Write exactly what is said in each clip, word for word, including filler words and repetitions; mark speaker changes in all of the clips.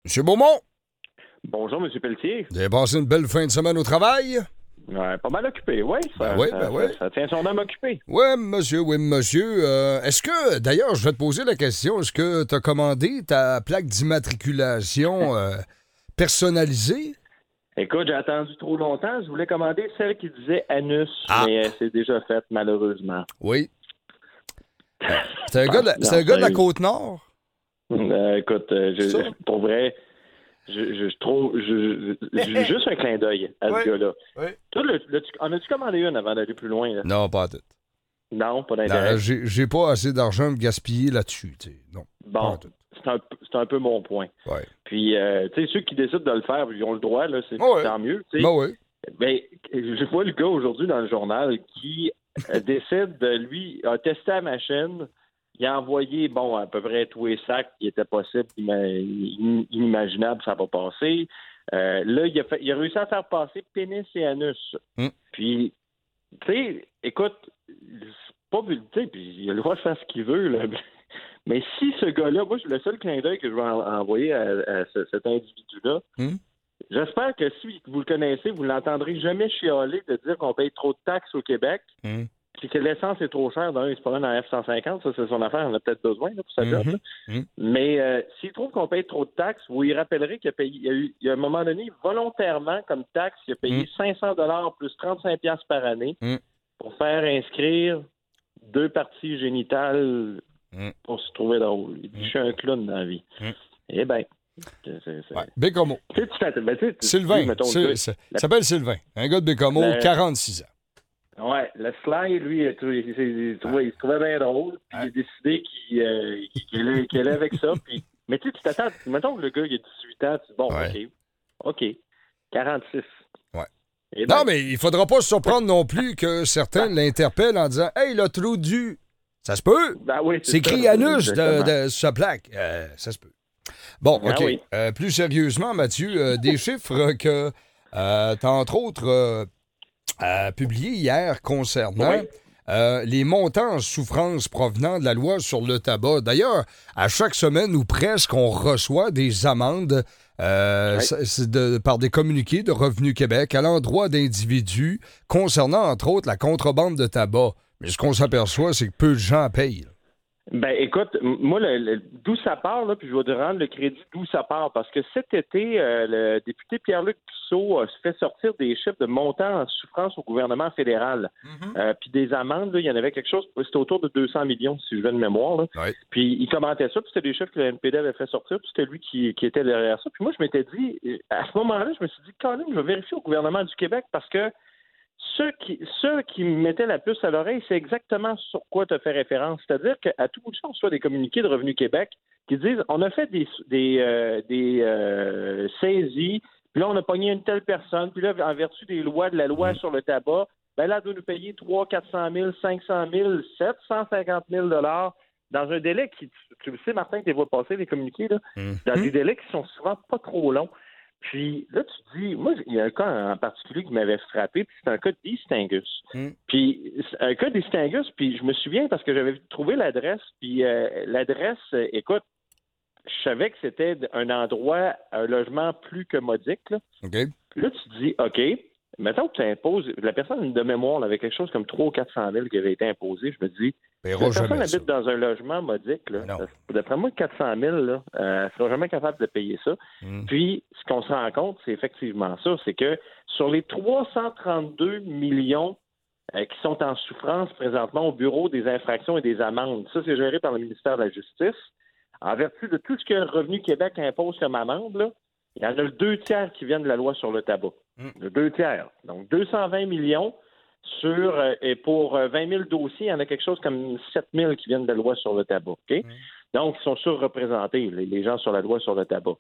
Speaker 1: Monsieur Beaumont,
Speaker 2: Bonjour, M. Pelletier.
Speaker 1: vous avez passé une belle fin de semaine au travail?
Speaker 2: Ouais, pas mal occupé, oui. Ça,
Speaker 1: Ben oui,
Speaker 2: ça,
Speaker 1: ben
Speaker 2: ça,
Speaker 1: oui.
Speaker 2: ça tient son homme occupé.
Speaker 1: Oui, monsieur, oui, monsieur. Euh, est-ce que, d'ailleurs, je vais te poser la question, est-ce que tu as commandé ta plaque d'immatriculation euh, personnalisée?
Speaker 2: Écoute, j'ai attendu trop longtemps. Je voulais commander celle qui disait anus,
Speaker 1: Ah,
Speaker 2: mais euh, c'est déjà fait, malheureusement.
Speaker 1: oui. Euh, c'est un,
Speaker 2: Bon,
Speaker 1: gars de la, c'est
Speaker 2: non,
Speaker 1: un gars de la
Speaker 2: sérieux.
Speaker 1: Côte-Nord?
Speaker 2: Euh, écoute, euh, je,
Speaker 1: Ça?
Speaker 2: je- pour vrai, je, je, je trouve. Je, je- j'ai juste un clin d'œil à
Speaker 1: Oui,
Speaker 2: ce gars-là.
Speaker 1: oui.
Speaker 2: Toi, le, le- tu- en as-tu commandé une avant d'aller plus loin, là?
Speaker 1: Non, pas à tout.
Speaker 2: Non, pas
Speaker 1: Non,
Speaker 2: d'intérêt.
Speaker 1: j'ai, j'ai pas assez d'argent à me gaspiller là-dessus, tu sais. Non, pas à
Speaker 2: Bon,
Speaker 1: tout.
Speaker 2: c'est un, peu- c'est un peu mon point.
Speaker 1: Ouais.
Speaker 2: Puis, euh, tu sais, ceux qui décident de le faire, ils ont le droit, là, c'est
Speaker 1: Ah ouais.
Speaker 2: tant mieux, tu sais.
Speaker 1: Ben oui.
Speaker 2: Ben, je vois le gars aujourd'hui dans le journal qui euh, décide de, lui, a testé la machine, il a envoyé, bon, à peu près tous les sacs qui étaient possibles, mais inimaginables, ça n'a pas passé. Euh, là, il a, fait, il a réussi à faire passer pénis et anus.
Speaker 1: Mm.
Speaker 2: Puis, tu sais, écoute, c'est pas tu sais, puis il a le droit de faire ce qu'il veut, là. Mais si ce gars-là, moi, le seul clin d'œil que je vais en- envoyer à, à ce- cet individu-là,
Speaker 1: Mm.
Speaker 2: j'espère que si vous le connaissez, vous ne l'entendrez jamais chialer de dire qu'on paye trop de taxes au Québec,
Speaker 1: Mm.
Speaker 2: puis que l'essence est trop chère. D'un, il se promène en F cent cinquante, ça, c'est son affaire, on a peut-être besoin là, pour sa job.
Speaker 1: Mhm.
Speaker 2: là.
Speaker 1: Mm.
Speaker 2: Mais euh, s'il trouve qu'on paye trop de taxes, vous lui rappellerez qu'il a payé, il y a eu, il y a un moment donné, volontairement, comme taxe, il a payé
Speaker 1: Mm.
Speaker 2: cinq cents dollars plus trente-cinq piastres par année
Speaker 1: Mm.
Speaker 2: pour faire inscrire deux parties génitales
Speaker 1: Mm.
Speaker 2: pour se trouver drôle. Il dit, je suis un clown dans la vie.
Speaker 1: Mm.
Speaker 2: Eh bien, c'est... c'est-
Speaker 1: Ouais. Bécomo.
Speaker 2: Tu sais, tu t'attends- ben, tu sais, tu- tu
Speaker 1: Sylvain.
Speaker 2: dis, mettons, le
Speaker 1: Syl-
Speaker 2: gars-
Speaker 1: ça-
Speaker 2: la-
Speaker 1: Il s'appelle Sylvain. Un gars de Bécomo,
Speaker 2: Le-
Speaker 1: quarante-six ans.
Speaker 2: Ouais, le slide, lui, il, il- il- il trouvait, il se trouvait bien drôle, puis il a décidé qu'il euh, qu'il allait, qu'il allait avec ça. Puis... Mais tu sais, tu t'attends, mettons que le gars, il a dix-huit ans, tu dis, bon,
Speaker 1: Ouais.
Speaker 2: OK, OK, quarante-six.
Speaker 1: Ouais.
Speaker 2: Eh ben,
Speaker 1: Non, mais il faudra pas se surprendre non plus que certains l'interpellent en disant Hey, le trou du. Ça se peut.
Speaker 2: ben oui,
Speaker 1: C'est écrit
Speaker 2: ça,
Speaker 1: anus de,
Speaker 2: exactement.
Speaker 1: de, sur sa plaque. Euh, ça se peut. Bon,
Speaker 2: Ah
Speaker 1: OK.
Speaker 2: oui.
Speaker 1: Euh, plus sérieusement, Mathieu, euh, des chiffres que euh, tu as entre autres euh, euh, publiés hier concernant
Speaker 2: Oui.
Speaker 1: euh, les montants en souffrance provenant de la loi sur le tabac. D'ailleurs, à chaque semaine ou presque, on reçoit des amendes euh,
Speaker 2: Oui.
Speaker 1: c'est- c'est de- par des communiqués de Revenu Québec à l'endroit d'individus concernant entre autres la contrebande de tabac. Mais ce qu'on s'aperçoit, c'est que peu de gens payent. là.
Speaker 2: Ben, écoute, m- moi, le- le- d'où ça part, là, puis je vais te rendre le crédit d'où ça part, parce que cet été, euh, le député Pierre-Luc Pissot a fait sortir des chiffres de montants en souffrance au gouvernement fédéral, Euh, puis des amendes, là, il y en avait quelque chose, c'était autour de deux cents millions, si je veux de mémoire, là.
Speaker 1: Ouais.
Speaker 2: Puis il commentait ça, puis c'était des chiffres que le N P D avait fait sortir, puis c'était lui qui, qui était derrière ça. Puis moi, je m'étais dit, euh, à ce moment-là, je me suis dit, quand même, je vais vérifier au gouvernement du Québec, parce que ceux qui, ceux qui me mettaient la puce à l'oreille, c'est exactement sur quoi tu as fait référence. C'est-à-dire qu'à tout bout de champ, on reçoit des communiqués de Revenu Québec qui disent on a fait des, des, euh, des euh, saisies, puis là, on a pogné une telle personne, puis là, en vertu des lois, de la loi sur le tabac, ben là, elle doit nous payer trois cents, quatre cent mille, cinq cent mille, sept cent cinquante mille dollars dans un délai qui, tu le sais, Martin, que tu les vois passer, les communiqués, là, dans des délais qui sont souvent pas trop longs. Puis là, tu te dis, moi, il y a un cas en particulier qui m'avait frappé, puis c'est un cas d'Eastingus.
Speaker 1: Mm.
Speaker 2: Puis c'est un cas d'Eastingus, puis je me souviens parce que j'avais trouvé l'adresse, puis euh, l'adresse, euh, écoute, je savais que c'était un endroit, un logement plus que modique, là.
Speaker 1: OK?
Speaker 2: Puis là, tu te dis, OK, mettons que tu imposes, la personne de mémoire, là, avait quelque chose comme trois cents ou quatre cent mille qui avait été imposé, je me dis, la
Speaker 1: Paiera
Speaker 2: personne
Speaker 1: jamais ça.
Speaker 2: habite dans un logement modique, là.
Speaker 1: Mais non.
Speaker 2: D'après moi, quatre cent mille, là, euh, elle ne sera jamais capable de payer ça.
Speaker 1: Mm.
Speaker 2: Puis, ce qu'on se rend compte, c'est effectivement ça, c'est que sur les trois cent trente-deux millions euh, qui sont en souffrance présentement au Bureau des infractions et des amendes, ça, c'est géré par le ministère de la Justice, en vertu de tout ce que le Revenu Québec impose comme amende, là, il y en a le deux tiers qui viennent de la loi sur le tabac.
Speaker 1: Mm.
Speaker 2: Le deux tiers. Donc, deux cent vingt millions sur, euh, et pour euh, vingt mille dossiers, il y en a quelque chose comme sept mille qui viennent de la loi sur le tabac. OK? Donc, ils sont surreprésentés, les, les gens sur la loi sur le tabac.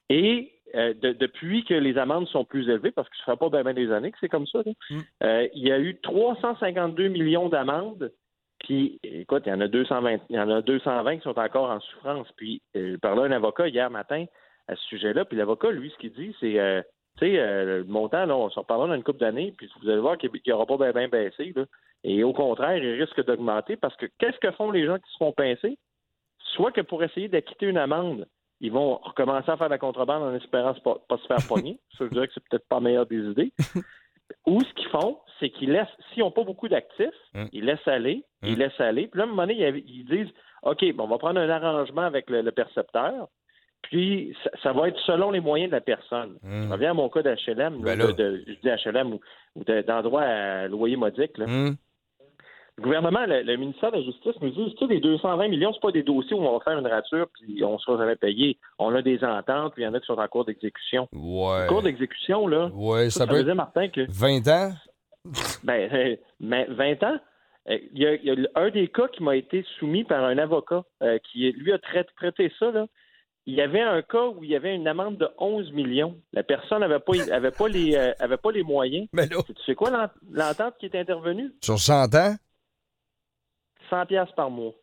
Speaker 2: Et euh, de- depuis que les amendes sont plus élevées, parce que ça ne fera pas bien des années que c'est comme ça, là,
Speaker 1: Mm.
Speaker 2: euh, il y a eu trois cent cinquante-deux millions d'amendes. Puis, écoute, il y en a deux cent vingt, il y en a deux cent vingt qui sont encore en souffrance. Puis, euh, je parlais à un avocat hier matin à ce sujet-là. Puis l'avocat, lui, ce qu'il dit, c'est, euh, tu sais, euh, le montant, là, on s'en reparlera dans une couple d'années, puis vous allez voir qu'il n'aura pas bien, bien baissé, là. Et au contraire, il risque d'augmenter parce que qu'est-ce que font les gens qui se font pincer? Soit que pour essayer d'acquitter une amende, ils vont recommencer à faire de la contrebande en espérant pas, pas se faire pogner. Ça, je dirais que c'est peut-être pas la meilleure des idées. Ou ce qu'ils font, c'est qu'ils laissent, s'ils n'ont pas beaucoup d'actifs, mm. ils laissent aller, mm. ils laissent aller. Puis là, à un moment donné, ils disent, OK, bon, on va prendre un arrangement avec le, le percepteur, puis ça, ça va être selon les moyens de la personne. Mm. Je reviens à mon cas d'H L M, ben là, de, de, je dis H L M ou, ou de, d'endroit à loyer modique. Là. Mm. Le gouvernement, le, le ministère de la Justice nous dit, tu sais, les deux cent vingt millions, c'est pas des dossiers où on va faire une rature puis on ne sera jamais payé. On a des ententes, puis il y en a qui sont en cours d'exécution.
Speaker 1: Ouais.
Speaker 2: En cours d'exécution, là,
Speaker 1: ouais, ça,
Speaker 2: ça,
Speaker 1: peut
Speaker 2: ça
Speaker 1: être
Speaker 2: dire, Martin, que...
Speaker 1: vingt ans?
Speaker 2: Ben, euh, vingt ans? Il y, a, il y a un des cas qui m'a été soumis par un avocat euh, qui, lui, a traité, traité ça, là. Il y avait un cas où il y avait une amende de onze millions. La personne n'avait pas, avait pas, les, euh, avait pas les moyens.
Speaker 1: Mais là...
Speaker 2: Tu sais quoi l'entente qui est intervenue?
Speaker 1: Sur cent ans?
Speaker 2: cent piastres par mois.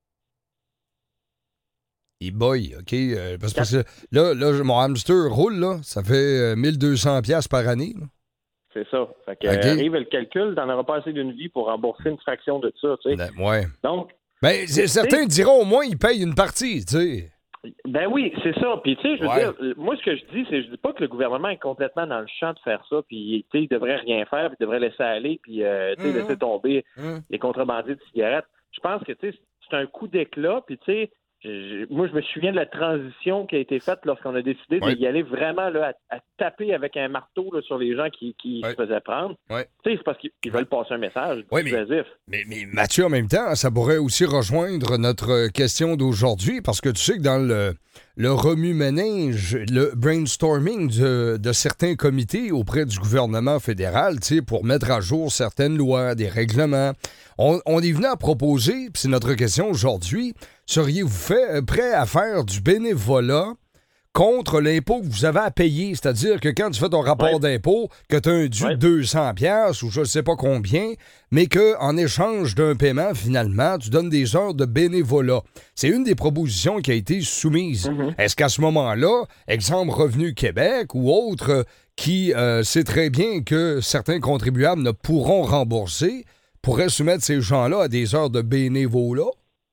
Speaker 1: Il boy, OK? Euh, parce, parce que là, là, mon hamster roule, là. Ça fait euh, mille deux cents piastres par année. Là.
Speaker 2: C'est ça. Fait que, okay. euh, arrive le calcul, t'en auras pas assez d'une vie pour rembourser une fraction de ça, tu sais.
Speaker 1: Ben, ouais.
Speaker 2: Donc...
Speaker 1: Ben, certains diront au moins ils payent une partie, tu sais.
Speaker 2: Ben oui, c'est ça. Puis, tu sais, je veux
Speaker 1: ouais.
Speaker 2: dire, moi, ce que je dis, c'est je dis pas que le gouvernement est complètement dans le champ de faire ça, puis, tu sais, il devrait rien faire, puis il devrait laisser aller, puis, euh, tu sais, mm-hmm. laisser tomber mm-hmm. les contrebandiers de cigarettes. Je pense que, tu sais, c'est un coup d'éclat, puis, tu sais, Je, moi, je me souviens de la transition qui a été faite lorsqu'on a décidé ouais. d'y aller vraiment là, à, à taper avec un marteau là, sur les gens qui, qui ouais. se faisaient prendre.
Speaker 1: Ouais.
Speaker 2: Tu sais, c'est parce qu'ils veulent passer un message
Speaker 1: ouais, mais, mais, mais Mathieu, en même temps, ça pourrait aussi rejoindre notre question d'aujourd'hui, parce que tu sais que dans le, le remue-ménage, le brainstorming de, de certains comités auprès du gouvernement fédéral, tu sais, pour mettre à jour certaines lois, des règlements, on, on est venu à proposer, puis c'est notre question aujourd'hui, seriez-vous fait, prêt à faire du bénévolat contre l'impôt que vous avez à payer? C'est-à-dire que quand tu fais ton rapport ouais. d'impôt, que tu as un dû de ouais. deux cents dollars ou je ne sais pas combien, mais qu'en échange d'un paiement, finalement, tu donnes des heures de bénévolat. C'est une des propositions qui a été soumise. Mm-hmm. Est-ce qu'à ce moment-là, exemple Revenu Québec ou autre, qui euh, sait très bien que certains contribuables ne pourront rembourser, pourraient soumettre ces gens-là à des heures de bénévolat?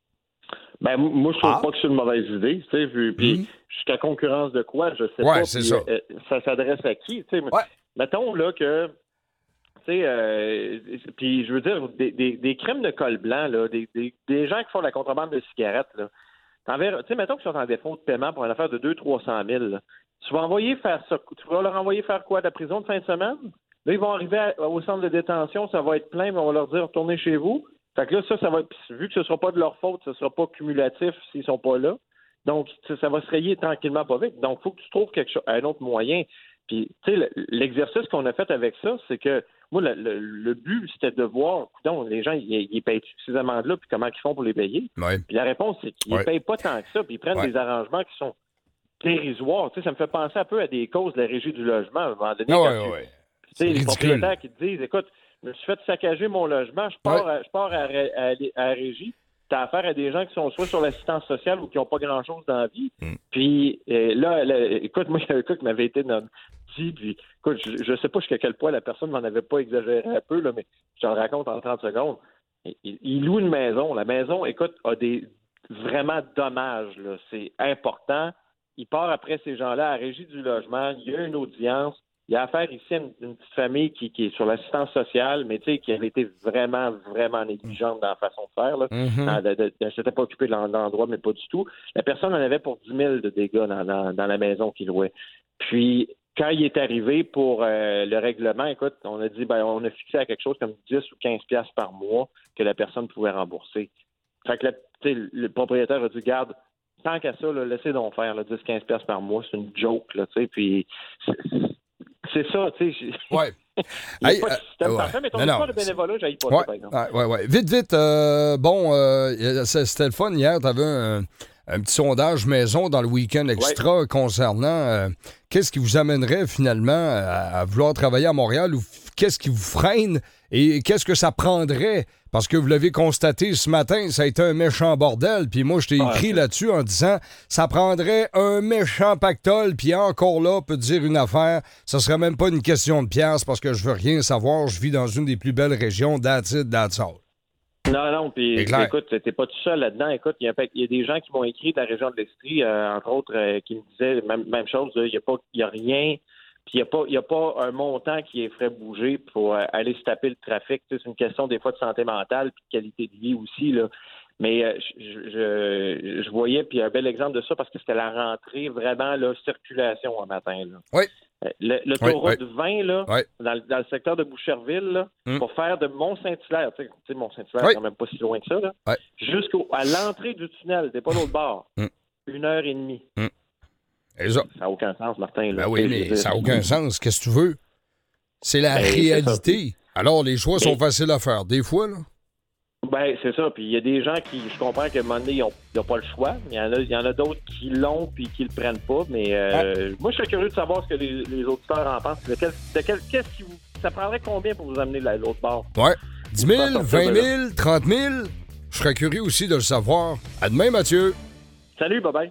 Speaker 2: Ben, moi, je trouve ah. pas que c'est une mauvaise idée, tu sais, puis, puis mmh. jusqu'à concurrence de quoi, je sais
Speaker 1: ouais,
Speaker 2: pas.
Speaker 1: c'est
Speaker 2: puis,
Speaker 1: ça.
Speaker 2: Euh, ça s'adresse à qui, tu sais.
Speaker 1: Ouais.
Speaker 2: Mettons, là, que, tu sais, euh, puis je veux dire, des, des, des crimes de col blanc, là, des, des, des gens qui font de la contrebande de cigarettes, là, tu sais, mettons qu'ils sont en défaut de paiement pour une affaire de deux cents à trois cent mille, tu vas envoyer faire ça, tu vas leur envoyer faire quoi, de la prison de fin de semaine? Là, ils vont arriver à, au centre de détention, ça va être plein, mais on va leur dire, retournez chez vous. Fait que là, ça, ça va être, vu que ce ne sera pas de leur faute, ce ne sera pas cumulatif s'ils ne sont pas là. Donc, ça va se rayer tranquillement pas vite. Donc, il faut que tu trouves quelque chose, un autre moyen. Puis, tu sais, l'exercice qu'on a fait avec ça, c'est que, moi, le, le, le but, c'était de voir, donc, les gens, ils, ils payent ces amendes-là, puis comment ils font pour les payer.
Speaker 1: Ouais.
Speaker 2: Puis la réponse, c'est qu'ils ne ouais. payent pas tant que ça, puis ils prennent ouais. des arrangements qui sont dérisoires. Tu sais, ça me fait penser un peu à des causes de la régie du logement, à un moment donné.
Speaker 1: Ah ouais, tu, ouais.
Speaker 2: Tu sais, les propriétaires qui te disent, écoute, je me suis fait saccager mon logement, je pars, ouais. à, je pars à, à, à, à la régie, t'as affaire à des gens qui sont soit sur l'assistance sociale ou qui n'ont pas grand-chose dans la vie. Mm. Puis euh, là, là, écoute, moi, il y a un cas qui m'avait été dit, puis écoute, je ne sais pas jusqu'à quel point la personne m'en avait pas exagéré un peu, là, mais je te le raconte en trente secondes. Il, il loue une maison. La maison, écoute, a des vraiment dommages, là. C'est important. Il part après ces gens-là à la régie du logement. Il y a une audience. Il y a affaire ici à une, une petite famille qui, qui est sur l'assistance sociale, mais tu sais, qui avait été vraiment, vraiment négligente dans la façon de faire. Là. Mm-hmm. De, de, de, s'était pas occupé de l'endroit, mais pas du tout. La personne en avait pour dix mille de dégâts dans, dans, dans la maison qu'il louait. Puis, quand il est arrivé pour euh, le règlement, écoute, on a dit, ben, on a fixé à quelque chose comme dix ou quinze piastres par mois que la personne pouvait rembourser. Fait que, tu sais, le propriétaire a dit, garde, tant qu'à ça, là, laissez donc faire, là, dix à quinze piastres par mois, c'est une joke, là, tu sais, puis... C'est, C'est ça, tu sais.
Speaker 1: Ouais.
Speaker 2: Il n'y a hey, pas de système euh, parfait, mais ton histoire de bénévolat, j'aille pas
Speaker 1: ouais,
Speaker 2: ça, par exemple.
Speaker 1: Ouais, ouais, ouais. Vite, vite, euh, bon, euh, c'était le fun hier, tu avais un, un petit sondage maison dans le Week-end Extra ouais. concernant euh, qu'est-ce qui vous amènerait finalement à, à vouloir travailler à Montréal ou qu'est-ce qui vous freine et qu'est-ce que ça prendrait? Parce que vous l'avez constaté ce matin, ça a été un méchant bordel. Puis moi, je t'ai écrit ouais. là-dessus en disant ça prendrait un méchant pactole. Puis encore là, peut te dire une affaire, ça serait même pas une question de pièce parce que je veux rien savoir. Je vis dans une des plus belles régions d'Attitude, d'Atsal.
Speaker 2: Non, non, puis écoute, t'es pas tout seul là-dedans. Écoute, il y, y a des gens qui m'ont écrit de la région de l'Estrie, euh, entre autres, euh, qui me disaient même, même chose, il n'y a pas il y a rien, puis il n'y a pas il y a pas un montant qui les ferait bouger pour euh, aller se taper le trafic. Tu sais, c'est une question des fois de santé mentale puis de qualité de vie aussi, là. Mais euh, je, je, je voyais, puis un bel exemple de ça, parce que c'était la rentrée, vraiment, là, circulation un matin, là.
Speaker 1: Oui.
Speaker 2: Le, l'autoroute
Speaker 1: oui, oui.
Speaker 2: vingt, là,
Speaker 1: oui.
Speaker 2: dans, dans le secteur de Boucherville, là, mm. pour faire de Mont-Saint-Hilaire, tu sais, Mont-Saint-Hilaire,
Speaker 1: oui.
Speaker 2: c'est quand même pas si loin que ça, là,
Speaker 1: oui.
Speaker 2: jusqu'à l'entrée du tunnel, t'es pas l'autre bord, mm. une heure et demie.
Speaker 1: Mm. Et ça
Speaker 2: n'a aucun sens, Martin. Là.
Speaker 1: Ben oui, mais ça n'a aucun sens. Qu'est-ce que tu veux? C'est la ben, réalité. C'est Alors, les choix ben, sont faciles à faire. Des fois, là.
Speaker 2: Ben, c'est ça. Puis il y a des gens qui, je comprends qu'à un moment donné, ils n'ont pas le choix. Il y en a, il y en a d'autres qui l'ont puis qui le prennent pas. Mais euh, ah. moi, je serais curieux de savoir ce que les, les auditeurs en pensent. De quel, de quel, qu'est-ce qui vous, ça prendrait combien pour vous amener de l'autre bord?
Speaker 1: Ouais. dix mille, vingt mille, trente mille. Je serais curieux aussi de le savoir. À demain, Mathieu.
Speaker 2: Salut, bye-bye.